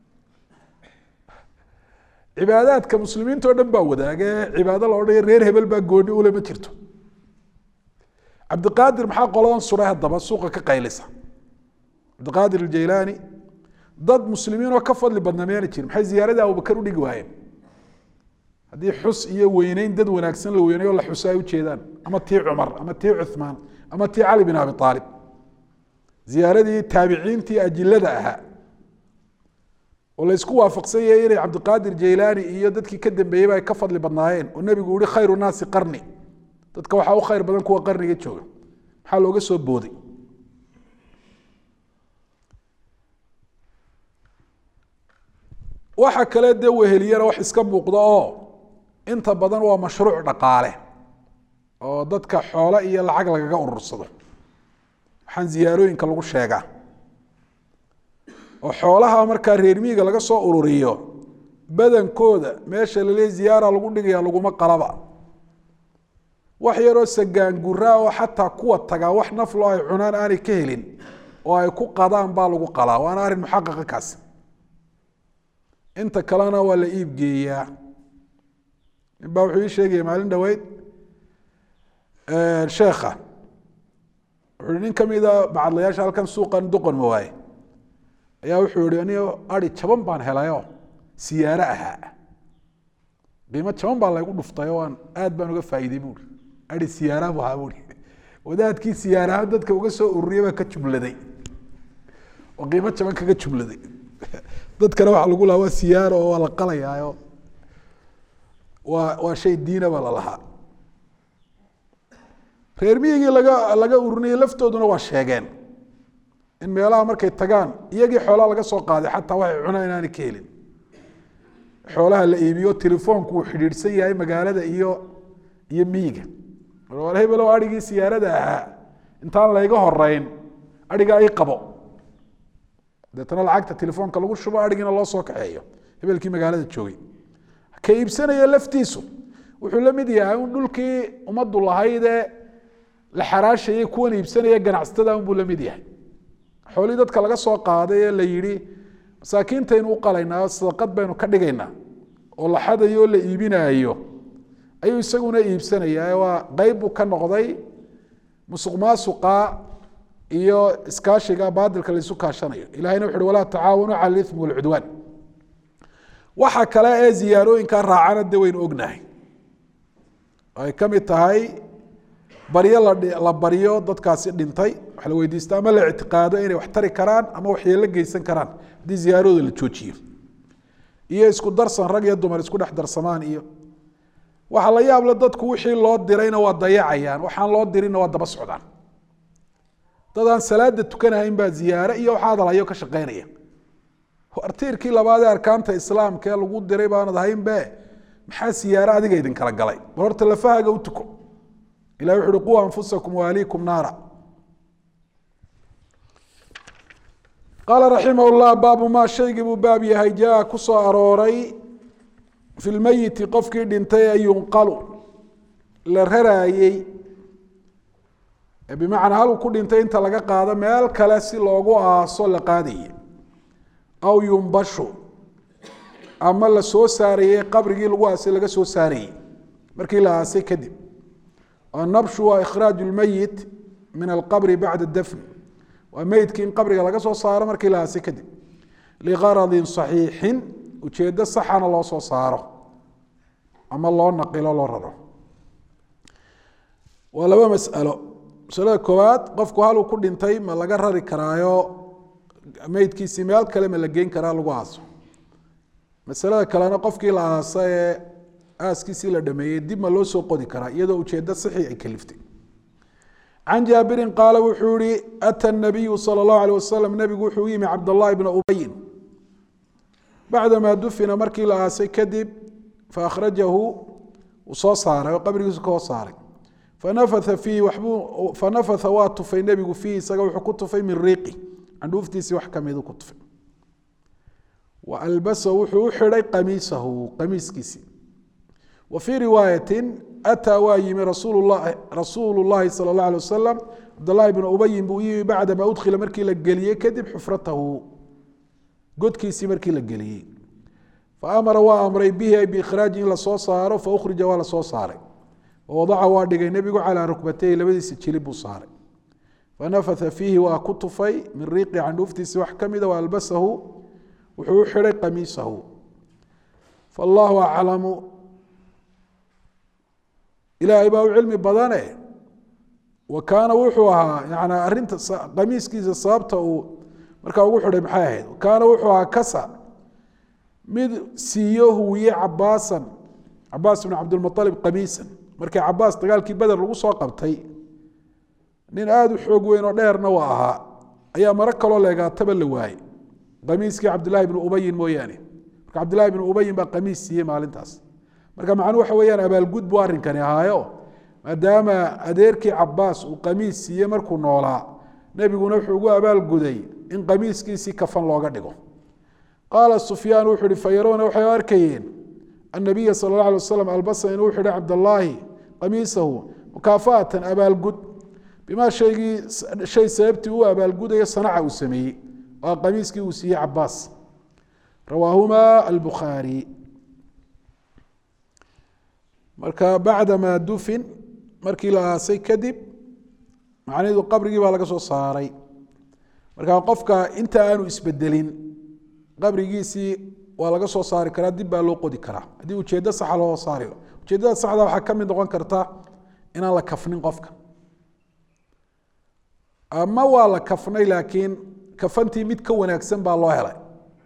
cibaadaadka muslimiinta oo dhan baa wadaage cibaado la odhanaya reer hebel baa gooni ule ma jirto cabdiqaadir maxaa qoladan suray haddaba suuqa ka qaylisa cabdiqaadir aljaylaani dad muslimiin oo ka fadli badnaa mayaana jirin maxay ziyaaradii abubakar u dhigi waayeen haddii xus iyo weyneyn dad wanaagsan la weynayo la xuso ay ujeedaan ama tii cumar ama tii cuthmaan ama tii cali bin abi aalib ziyaaradii taabiciintii ajilada ahaa oo la isku waafaqsan yahay inay cabdiqaadir jaylaani iyo dadkii ka dambeeyeyba ay ka fadli badnaayeen oo nebigu yihi khayru naasi qarni dadka waxaa u khayr badan kuwa qarniga jooga maxaa looga soo booday waxa kale dee weheliyana wax iska muuqda oo inta badan waa mashruuc dhaqaale oo dadka xoolo iyo lacag lagaga urursado waxaan ziyaarooyinka lagu sheegaa oo xoolaha markaa reer miyiga laga soo ururiyo badankooda meesha laleeyahay ziyaara lagu dhigaya laguma qalaba wax yaroo sagaanguraa oo xataa kuwa tagaa wax naflo ay cunaan aanay ka helin oo ay ku qadaan baa lagu qalaa waana arrin muxaqaqa kaas inta kalena waa la iib geeyaa ninbaa wuxuu ii sheegaya maalin dhaweyd sheekha wuxuu nin kamida bacadlayaasha halkan suuqan doqon ma waaye ayaa wuxuu yihi anigo ari jaban baan helayo siyaaro ahaa qiimo jaban baa laygu dhuftay oo aan aad baan uga faa'iiday buuri ari siyaara buu ahaa buuri wadaadkii siyaaraha dadka uga soo ururiyay baa ka jumladay oo qiimo jaban kaga jumladay dadkana waxa lagu lahaa waa siyaaro oo waa la qalayaayo waa shay diinaba la lahaa reer miyigii laga urinayay laftooduna waa sheegeen in meelaha markay tagaan iyagii xoolaha laga soo qaaday xataa waxay cunaan inaanay ka helin xoolaha la iibiyo telefoonku uu xidhiidhsan yahay magaalada iyo miyiga war hebelow adhigii siyaarada ahaa intaan layga horeyn adhiga ay qabo deetana lacagta telefoonka lagu shubo adhigiina loo soo kaxeeyo hebelkii magaalada joogay ka iibsanaya laftiisu wuxuu la mid yahay un dhulkii ummaddu lahaydee la xaraashayay kuwan iibsanaya ganacsatada unbuu la mid yahay xoolii dadka laga soo qaaday ee la yidhi masaakiintaynu u qalaynaa sadaqad baynu ka dhigaynaa oo la xadayo oo la iibinaayo ayuu isaguna iibsanayaa waa qeyb buu ka noqday musuq maasuqa iyo iskaashiga baadilka la isu kaashanayo ilahayna wuxu uhi walaa tacaawanu cala alithmi walcudwaan waxa kale ee ziyaarooyinka raacana de waynu ognahay ay ka mid tahay baryo la baryo dadkaasi dhintay wax la weydiisto ama la ictiqaado inay wax tari karaan ama waxyeello geysan karaan haddii ziyaaradooda la joojiyo iyo isku darsan rag iyo dumar isku dhex darsamaan iyo waxa la yaable dadku wixii loo dirayna waa dayacayaan waxaan loo dirinna waa daba socdaan dadaan salaada tukanahayn baa ziyaare iyo waxa hadalayo ka shaqeynaya artiirkii labaad ee arkaanta islaamka ee lagu diray baanad ahaynbe maxaa siyaare adiga idin kala galay bal horta lafahaga u tuko ilahi wuxu uhi quu anfusakum waaliikum naara qaala raximah llah baabu maa shaygii buu baab yahay jaa ku soo arooray fi lmeyiti qofkii dhintay ee yunqalu la raraayey bimacnaa haluu ku dhintay inta laga qaado meel kale si loogu aaso la qaadayay aw yumbashu ama la soo saarayey qabrigii lagu aasay laga soo saarayey markii la aasay kadib annabshu waa ikhraaju lmeyit min alqabri bacda dafn waa meydkii in qabriga laga soo saaro markii la aasay kadib ligaradin saxiixin ujeeddo saxana loo soo saaro ama loo naqilo loo raro. waa laba mas'alo. masalada koowaad, qofku haluu ku dhintay ma laga rari karaayo meydkiisii meel kale ma la geyn karaa lagu aaso. masalada kalena qofkii la aasa ee aaskiisii la dhameeyey dib ma loo soo qodi karaa iyadoo ujeeddo saxii ay kaliftay. can jaabirin qaala wuxuu yihi ata nabiyu sala allahu alيh wasalam nebigu wuxuu u yimi cabdاllahi bna ubayin bacdamaa dufina markii la aasay kadib faakhrajahu uu soo saaray oo qabrigiisu ka hoos saaray fanafatha fiihi fanafatha waa tufay nebigu fiihi isaga wuxuu ku tufay min riiqi candhuuftiisii wax kamiduu ku tufay wa albasa wuxuu u xidhay qamiisahu qamiiskiisii. wa fii riwaayatin ataa waa yimi rasuulu llahi sala اllah alay wasalam cabdاllahi bna ubayin buu yimi bacdama udkhila markii la geliyey kadib xufratahu godkiisii markii la geliyey. faamara waa amray bihi ay biikhraaji in lasoo saaro faukhrija waa lasoo saaray. wawadaca waa dhigay nebigu calaa rukbatayhi labadiisa jilib buu saaray. fanafatha fiihi waa ku tufay min riiqi candhuuftiisii wax kamida wa albasahu wuxuu u xidhay qamiisahu. faallahu aclamu ilaahay baa u cilmi badane wa kaana wuxuu ahaa yani arinta qamiiskiisa sababta uu markaa ugu xidhay maxay ahayd. kaana wuxuu ahaa kasa mid siiyo huwiye cabaasan cabaas bn cabdilmualib qamiisan markii cabaas dagaalkii beder lagu soo qabtay nin aada u xoog weyn oo dheerna waa ahaa ayaa maro kaloo leegaataba la waayey qamiiskii cabdillaahi bni ubayin mooyaane. marka cabdillahi bni ubayin baa qamiis siiyey maalintaas. marka macnuhu waxa weeyaan abaalgud buu arrinkani ahaayo maadaama adeerkii cabaas uu qamiis siiyey markuu noolaa nebiguna wuxuu ugu abaalguday in qamiiskiisii kafan looga dhigo. qaala sufyaan wuxuu ihi fayarawna waxay arkayeen annabiya sala اllah alay wasalam albasa inuu xidhay cabdallaahi qamiisahu mukaafaatan abaalgud bimaa shay sababtii uu abaalgudayo sanaca uu sameeyey waa qamiiskii uu siiyey cabaas. rawaahuma albukhaari. marka bacdamaa dufin markii la aasay kadib macnaheedu qabrigii baa laga soo saaray. marka qofka inta aanu isbedelin qabrigiisii waa laga soo saari karaa dib baa loo qodi karaa haddii ujeeddo saxa loo saariyo. ujeeddada saxda waxaa ka mid noqon karta inaan la kafnin qofka ama waa la kafnay laakiin kafantii mid ka wanaagsan baa loo helay.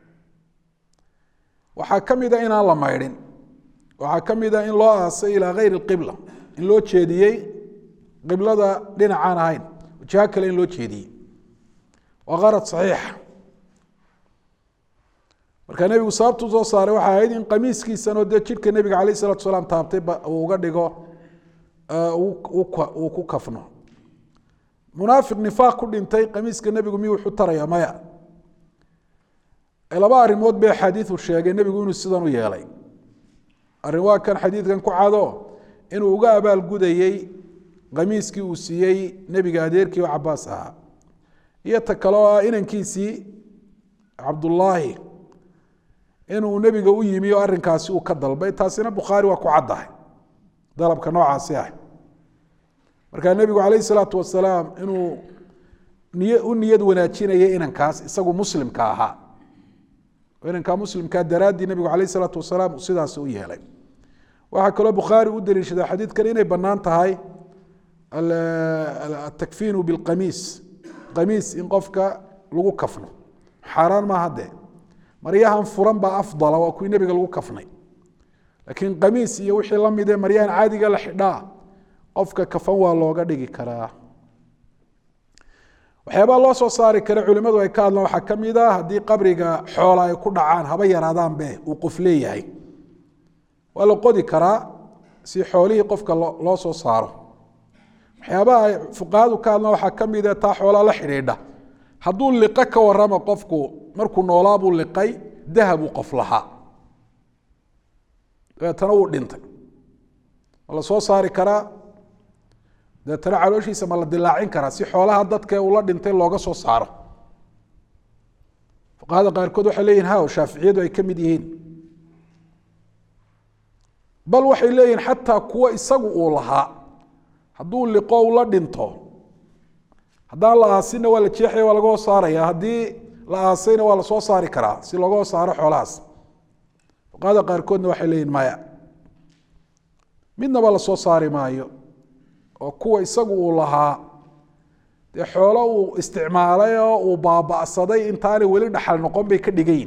waxaa ka mid a inaan la maydhin. waxaa ka mid a in loo aasay ilaa gayri اqibla in loo jeediyey qiblada dhinacaan ahayn jiho kale in loo jeediyey waa qarad saxiixa. marka nebigu sababtuu soo saaray waxay ahayd in qamiiskiisanoo dee jidhka nebiga alayh الsalatu salaam taabtay uu uga dhigo uu ku kafno. munaafiq nifaaq ku dhintay qamiiska nebigu miyuu wuxu taraya maya. laba arrimood bay axaadiiu sheegay nebigu inuu sidan u yeelay. arrin waa kan xadiidkan ku cado inuu uga abaalgudayey qamiiskii uu siiyey nebiga adeerkii oo cabaas ahaa iyo ta kale oo ah inankiisii cabdullaahi inuu nebiga u yimi oo arrinkaasi uu ka dalbay. taasina bukhaari waa ku caddahay dalabka noocaasi ah. markaa nebigu calayh isalaatu wasalaam inuu u niyad wanaajinaya inankaas isagu muslimka ahaa inankaa muslimkaa daraaddii nebigu calayh isalaatu wasalaam sidaas u yeelay. waxaa kaloo bukhaari u daliishadaa xadiidkan inay bannaan tahay atakfiinu bilqamiis qamiis in qofka lagu kafno xaaraan maaha dee maryahan furan baa afdala waa kuwii nebiga lagu kafnay laakiin qamiis iyo wixii la mid ee maryahan caadiga la xidhaa qofka kafan waa looga dhigi karaa. waxyaabaa loo soo saari kara culimadu ay ka hadlaan waxaa ka mid ah haddii qabriga xoola ay ku dhacaan haba yaraadaanbe uu qof leeyahay waa la qodi karaa si xoolihii qofka loo soo saaro. waxyaabaha ay fuqahadu ka hadlaan waxaa ka mid ah taa xoolaa la xidhiidha hadduu liqo ka warrama qofku markuu noolaa buu liqay dahabuu qof lahaa dabeetana wuu dhintay ma la soo saari karaa dabeetana calooshiisa ma la dilaacin karaa si xoolaha dadka ula dhintay looga soo saaro. fuqahada qaarkood waxay leeyihin ha shaaficiyadu ay ka mid yihiin bal waxay leeyihin xataa kuwa isagu uu lahaa hadduu liqo ula dhinto haddaan la aasinna waa la jeexaya waa laga hoo saaraya haddii la aasayna waa la soo saari karaa si looga hoo saaro xoolahaas. fuqahada qaarkoodna waxay leeyihin maya midnaba la soo saari maayo oo kuwa isagu uu lahaa dee xoolo uu isticmaalay oo uu baaba'saday intaanay weli dhaxal noqon bay ka dhigayin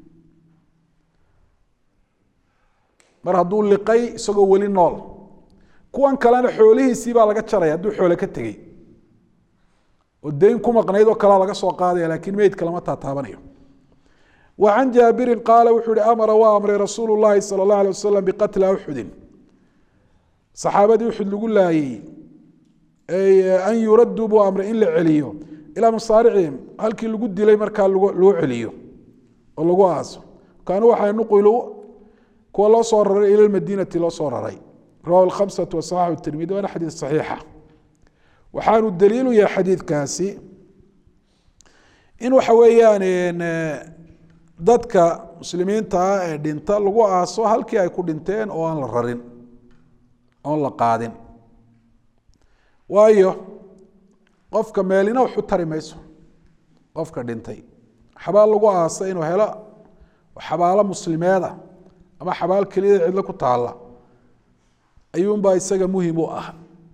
mar hadduu liqay isagoo weli nool kuwan kalena xoolihiisii baa laga jaraya hadduu xoole ka tegey oo dayn ku maqnayd oo kalea laga soo qaadaya laakiin meydka lama taataabanayo wa can jaabirin qaala wuxuu ihi amara waa amray rasuulu llahi sala allahu alay wasalam biqatla uxudin saxaabadii uxud lagu laayey an yuraduu buu amray in la celiyo ilaa masaaricihim halkii lagu dilay markaa loo celiyo oo lagu aaso kaanuu waxaa nuqilu kuwa loo soo raray ila lmadiinati loo soo raray rawahu lkhamsatu wasaxaxu tirmidi waana xadiid saxiixa waxaanu daliilu yahay xadiidkaasi in waxa weeyaan dadka muslimiinta ah ee dhinta lagu aaso halkii ay ku dhinteen oo aan la rarin oon la qaadin waayo qofka meelina waxu tari mayso qofka dhintay xabaal lagu aasa inuu helo xabaalo muslimeeda ama xabaal keliyada cidlo ku taala ayuunbaa isaga muhim u ah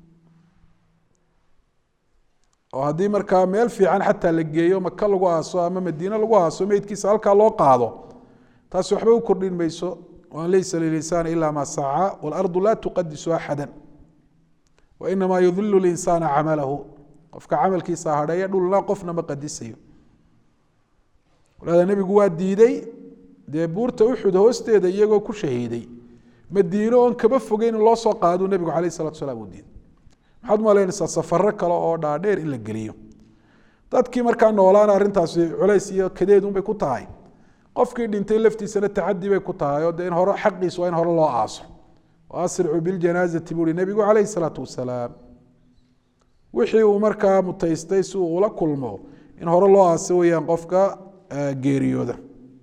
oo haddii markaa meel fiican xataa la geeyo maka lagu aaso ama madiine lagu aaso meydkiisa halkaa loo qaado taasi waxba u kordhin mayso waan laysa lilinsaani ila maa saca waalardu laa tuqadisu axada wainamaa yudilu linsaana camalahu qofka camalkiisa hadheeya dhulna qofna ma qadisayo walaada nebigu waa diiday dee buurta uxud hoosteeda iyagoo ku shahiiday madiino oon kaba fogeyn in loo soo qaaduu nebigu calayh salatu salaam uu diiday maxaad umalaynaysaa safaro kale oo dhaadheer in la geliyo dadkii markaa noolaana arrintaasi culays iyo kadeed unbay ku tahay qofkii dhintay laftiisana tacadi bay ku tahay oo dee in hore xaqiis waa in hore loo aaso asricuu biljanaazati buuhi nebigu calayhi salaatu wasalaam wixii uu markaa mutaystay si uu ula kulmo in hore loo aaso weeyaan qofka geeriyooda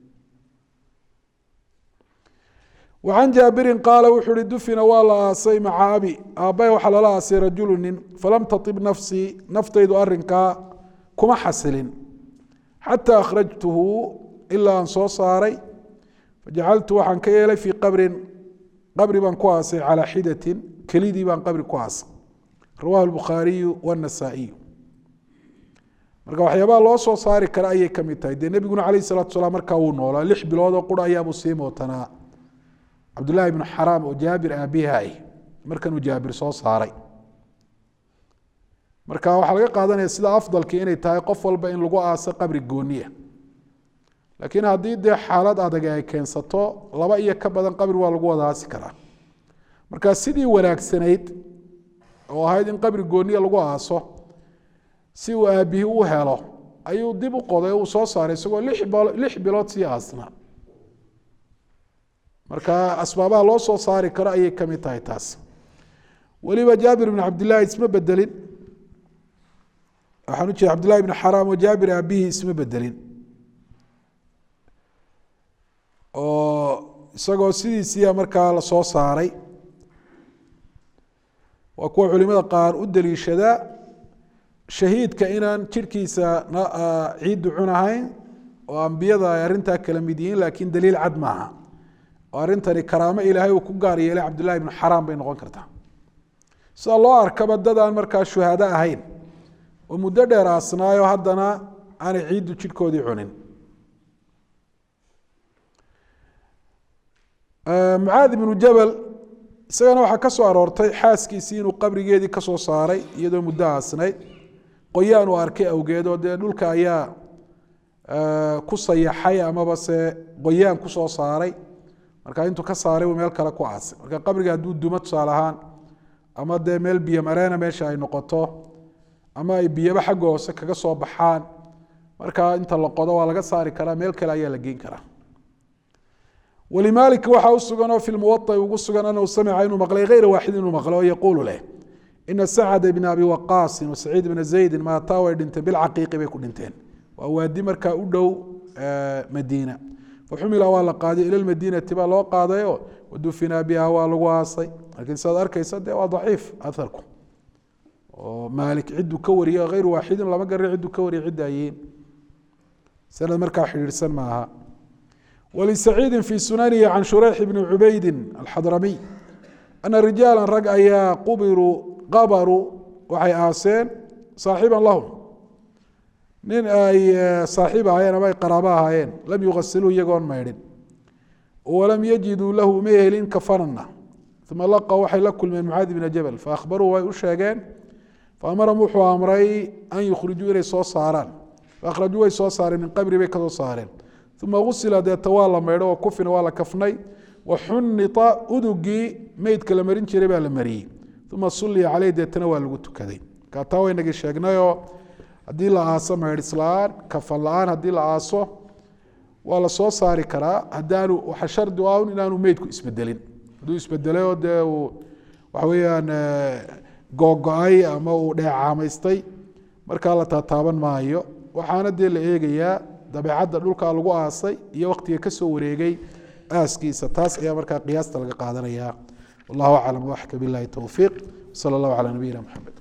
وعن جابر قال وxuu dفna waa la aasay mعa abi aabbahe waxaa lala aasay rajulu nin falam taطib nafsii naftaydu arinkaa kuma xasilin xatى أkhrajtuhu ilaa aan soo saaray fajacaltu waxaan ka yeelay fii qabri baan ku aasay calى xidati kelidii baan qabri ku aasay rawahu الbukhaariyu والنasaaئiyu marka waxyaabaha loo soo saari kara ayay kamid tahay dee nebiguna alayه الsalatu salaam markaa wuu noolaa 6 bilood oo qura ayaabuu sii mootanaa cabdالlahi بن xaraam oo jaabir aabiha ah markanuu jaabir soo saaray marka waxaa laga qaadanaya sida afdalki inay tahay qof walba in lagu aaso qabri gooniya laakiin haddii dee xaalad adag ay keensato 2 iyo ka badan qabri waa lagu wada aasi karaa marka sidii wanaagsanayd oo ahayd in qabri gooniya lagu aaso si uu aabihi u helo ayuu dib u qoday uu soo saaray isagoo 6 bilood sii aasna marka asbaabaha loo soo saari karo ayay kamid tahay taas weliba jaabir bn cabdillaahi isma bedelin waxaan u jeeda cabdillahi bn xaraam oo jaabir aabihii isma bedelin oo isagoo sidiisiiya markaa la soo saaray waa kuwa culimada qaar u daliishadaa shahiidka inaan jirhkiisa ciiddu cunahayn oo ambiyada ay arrintaa kala mid yihiin laakiin daliil cad maaha oo arrintani karaamo ilaahay uu ku gaar yeelay cabdullahi ibnu xaraam bay noqon kartaa sida loo arkaba dad aan markaa shuhaado ahayn oo muddo dheer aasnaayo haddana aanay ciiddu jidhkoodii cunin mucaad ibnu jabal isagana waxaa ka soo aroortay xaaskiisii inuu qabrigeedii ka soo saaray iyadoo muddo aasnayd qoyaan uu arkay awgeed oo dee dhulka ayaa ku sayaxay amaba se qoyaan ku soo saaray marka intuu ka saaray uu meel kale ku aasay marka qabriga hadduu dumo tusaale ahaan ama dee meel biyo mareena meesha ay noqoto ama ay biyaba xagga hoose kaga soo baxaan marka inta la qodo waa laga saari karaa meel kale ayaa la geyn karaa walimaalik waxaa u sugan oo fi lmuwaطa ugu sugan anahu samica inuu maqlay hayra waaxid inuu maqlo oo yaquulu leh ina sacd bn abi waqaasin wasaciid bna zaydin maataa way dhinteen bilcaqiiqi bay ku dhinteen waa waadi markaa u dhow madiina faxumila waa la qaaday ila lmadiinati baa loo qaadayo wadufina biha waa lagu aasay laakiin sidaad arkaysa dee waa daciif aharku oo maalik cidduu ka wariyo hayru waaxidin lama garan cidduu ka wariyo cidda ayiin sanad markaa xidhiidhsan maaha ولسعيد في سننه عن شريح بن عبيد الحضرمي أن رجالا rag ayaa qabaruu waxay aaseen صaaxiba lahum nin ay saaxiib ahaayeen ama ay qaraabo ahaayeen lam yugasiluu iyagoon maydhin walam yajiduu lahu ma helin kafanana uma laqوا waxay la kulmeen mucaad bna jabal faأkhbaruu way u sheegeen faamarahum wuxuu amray an yukhrijuu inay soo saaraan faakhrajuu way soo saareen min qabri bay kasoo saareen uma gusila deeta waa la maydho oo kufina waa la kafnay waxunita udugii meydka la marin jiray baa la mariyey uma suliya caleyh deetana waa lagu tukaday kaataa waynagii sheegnayoo haddii la aaso maydhisla-aan kafan la-aan haddii la aaso waa la soo saari karaa haddaanu waxa shardi u ah inaanu meydku isbedelin hadduu isbedelayoo dee uu waxa weeyaan googo-ay ama uu dheecaamaystay markaa la taataaban maayo waxaana dee la eegayaa dabeecadda dhulkaa lagu aasay iyo waktiga ka soo wareegay aaskiisa taas ayaa markaa qiyaasta laga qaadanaya wallahu aclam waxka billahi towfiiq sala allahu calaa nabiyina maxamed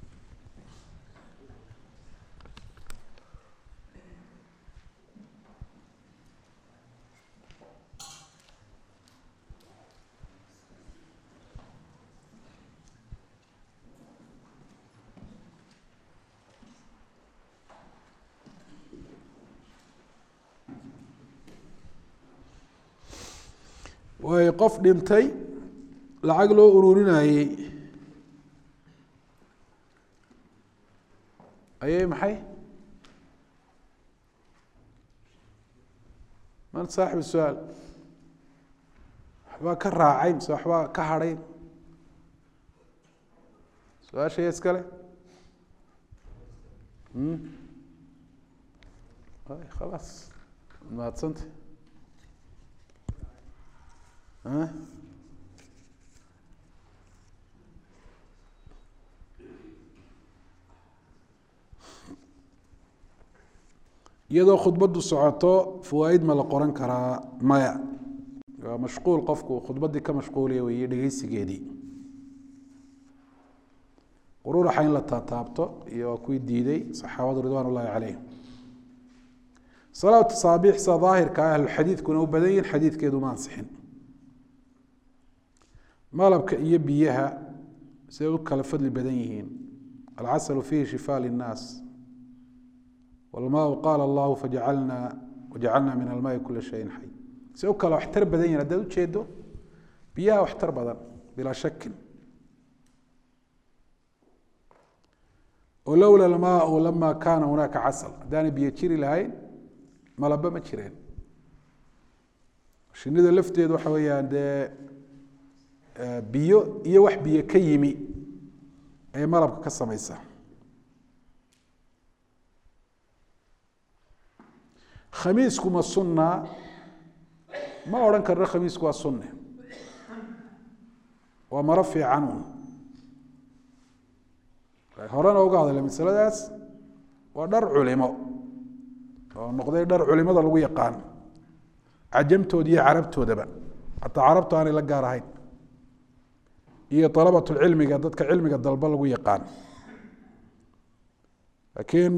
way qof dhintay lacag loo ururinayey ayay maxay man saaxib su-aal waxbaa ka raacay mise waxbaa ka hadhay su-aashaya iskale khalaas mahadsanta iyadoo khudbadu socoto fawaaid ma la qoran karaa maya waa mashquul qofku khudbadii ka mashquulaya weeye dhegeysigeedii quruuraxa in la taataabto iyo waa kuwii diiday saxaabadu ridwan ullahi calayhim salaatu tasaabiix sida daahirka ah ahluxadiidkuna u badan yihin xadiidkeedu ma ansixin malabka iyo biyaha siday u kala fadli badan yihiin alcasalu fiihi shifaa linnaas walmaau qaala allahu wajacalna min almaai kula shayin xay siday u kala waxtar badan yihin haddaad ujeedo biyaha waxtar badan bilaa shakin lowla almaau lama kaana hunaaka casal haddaanay biyo jiri lahayn malaba ma jireen shinida lafteedu waxa weeyaan dee biyo iyo wax biyo ka yimi ayay malabka ka samaysaa khamiisku ma sunna ma odhan karno khamiisku waa sunne waa maro fiican un horena uga hadalay masaladaas waa dhar culimo oo noqday dhar culimada lagu yaqaan cajamtooda iyo carabtoodaba xataa carabtu aanay la gaar ahayn iyo alabatulcilmiga dadka cilmiga dalba lagu yaqaan laakiin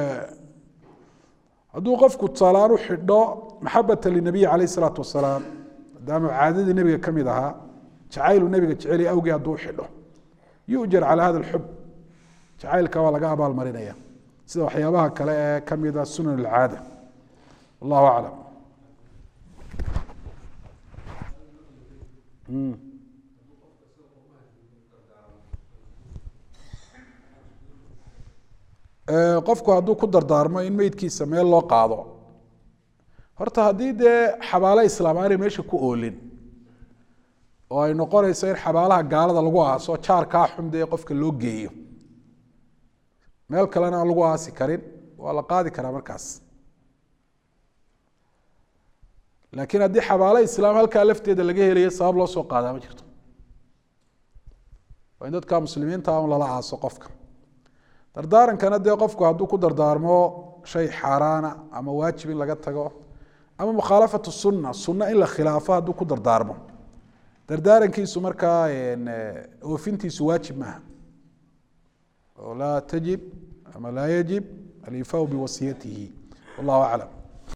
hadduu qofku tusaalaaan u xidho maxabata linabiy calayh isalaatu wasalaam maadaama caadadii nebiga ka mid ahaa jacaylu nebiga jeceliy awgii hadduu xidho yujar calaa hada alxub jacaylka waa laga abaal marinaya sida waxyaabaha kale ee kamida sunan alcaada wallahu aclam qofku hadduu ku dardaarmo in meydkiisa meel loo qaado horta haddii dee xabaalo islaam aanay meesha ku oolin oo ay noqonayso in xabaalaha gaalada lagu aaso jaarkaa xun dee qofka loo geeyo meel kalena aan lagu aasi karin waa la qaadi karaa markaas laakiin haddii xabaalo islaam halkaa lafteeda laga helayo sabab loo soo qaadaa ma jirto waa in dadka muslimiinta un lala aaso qofka dardaarankana dee qofku hadduu ku dardaarmo shay xaaraana ama waajib in laga tago ama mukhaalafatu sunna sunna in la khilaafo hadduu ku dardaarmo dardaarankiisu markaa oofintiisu waajib maaha oo laa tajib ama laa yajib alifaau biwasiyatihi wallahu aclam